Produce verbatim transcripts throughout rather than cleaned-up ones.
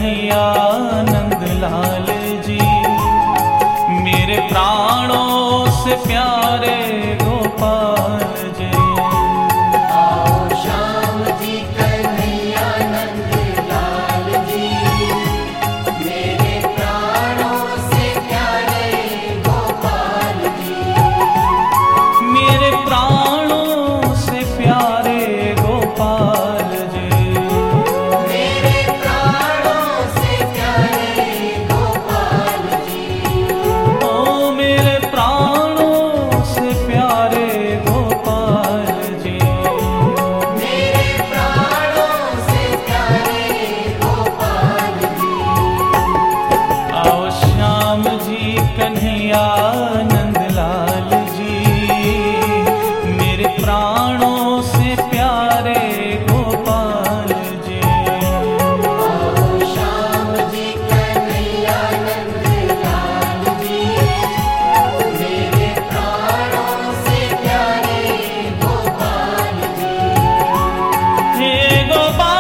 कन्हैया नंदलाल जी, मेरे प्राणों से प्यारे गोपाल जी। आओ श्याम जी कन्हैया नंदलाल जी, मेरे प्राणों से प्यारे गोपाल जी। मेरे प्राणों से प्यारे गोपाल जी, मेरे प्राणों से प्यारे गोपाल जी। ओ मेरे प्राणों से प्यारे गोपाल जी। मेरे प्राणों से प्यारे गोपाल जी। आओ श्याम जी कन्हैया नंदलाल जी, मेरे प्राणों से प्यारे गोपाल जी। आओ श्याम जी कन्हैया नंदलाल जी, मेरे प्राणों से प्यारे गोपाल जी। हे गोपाल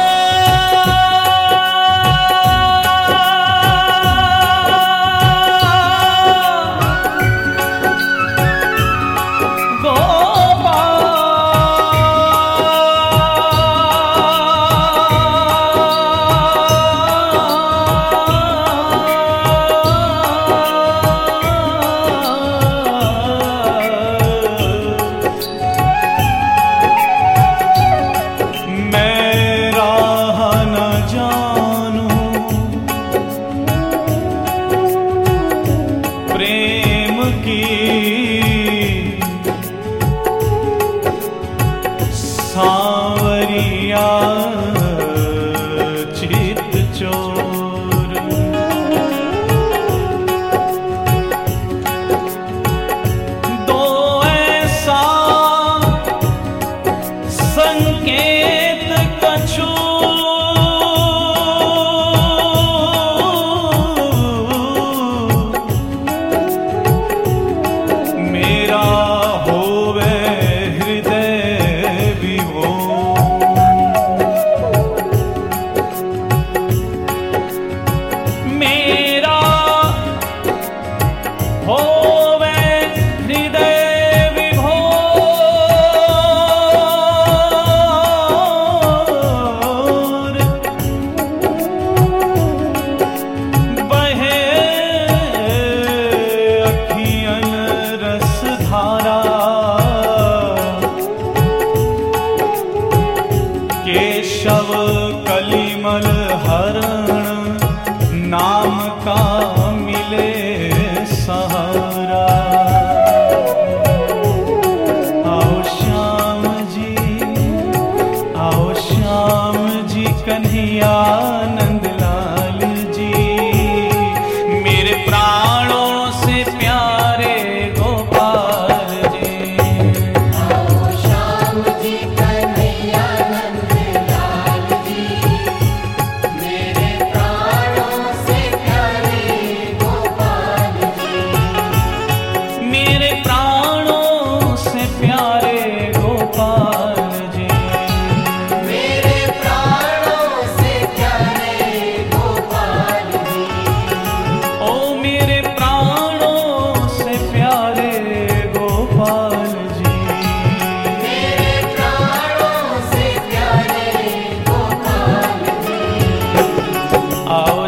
मैं राह न जानूं प्रेम की, सांवरिया चित चोर। दो ऐसा संकेत कछु, मेरा होवे हृदय विभोर। मेरा होवे हृदय विभोर। बहे अखियन रस धारा, केशव कलिमल हरण नाम का मिले सहारा। आओ श्याम जी, आओ श्याम जी कन्हैया नंदलाल जी, मेरे प्राणों से प्यारे गोपाल जी। आओ श्याम जी कन्हैया नंदलाल जी, मेरे प्राणों से प्यारे गोपाल जी। मेरे प्राणों से प्यारे गोपाल जी। मेरे प्राणों से प्यारे गोपाल जी। ओ मेरे प्राणों से प्यारे गोपाल जी। मेरे प्राणों से प्यारे गोपाल जी। आओ